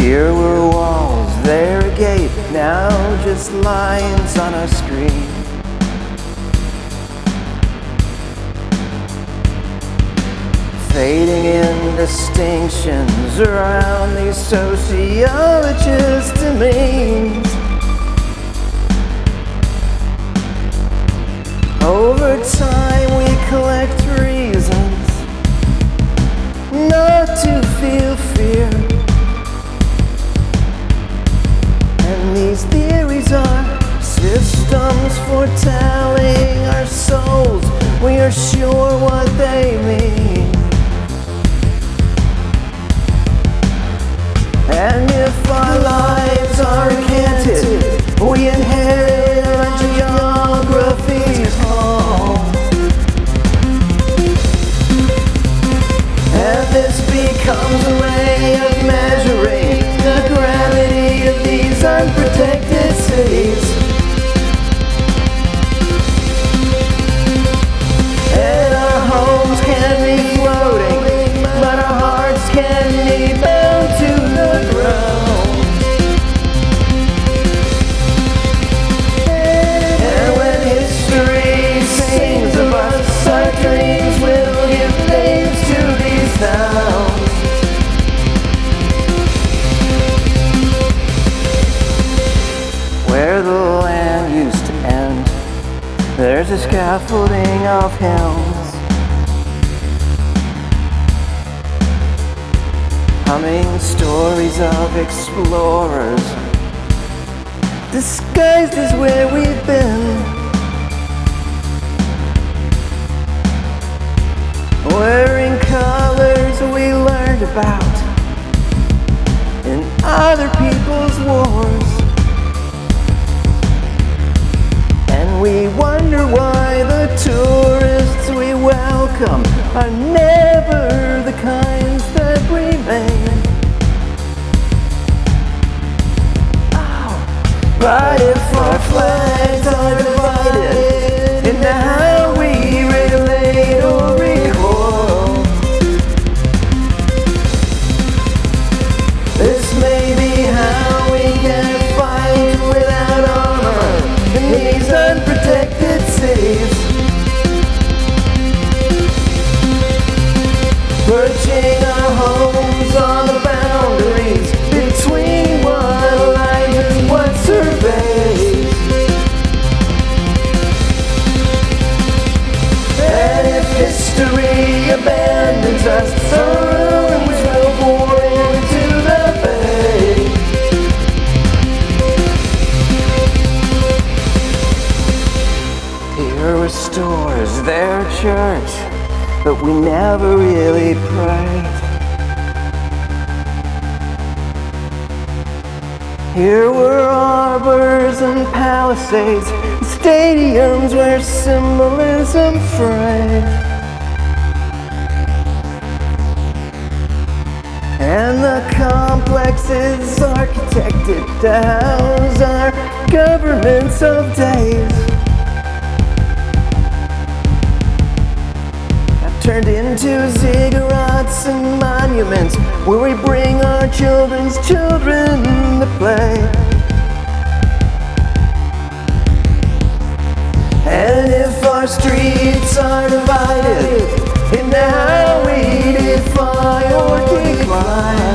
Here were walls, there a gate, now just lines on a screen. Fading indistinctions around these sociologist demeans. Over time we collect reasons not to feel fear. And these theories are systems foretelling our souls. We are sure what they mean. And if our lives are recanted, we inherit our geography's home. And this becomes a way of measuring the gravity of these unprotected cities. And our homes can be floating, but our hearts can be bound to the ground. And when history sings of us, our dreams will give names to these towns. Where the land used to end, there's a scaffolding of hymns, humming stories of explorers, disguised as where we've been. Wearing colors we learned about in other people's wars. And we wonder why the tourists we welcome are never the kinds that remain. Oh, but if our flags are divided into how we relate or recoil, this may be how we can fight without armor in these unprotected cities, perching our homes on the boundaries between what lies and what surveys. And if history abandons us, our ruins will pour into the bay. Here were stores, there a church, but we never really prayed. Here were arbors and palisades, stadiums where symbolism frayed. And the complexes architected to house our governments of days turned into ziggurats and monuments where we bring our children's children to play. And if our streets are divided into how we defy or decline,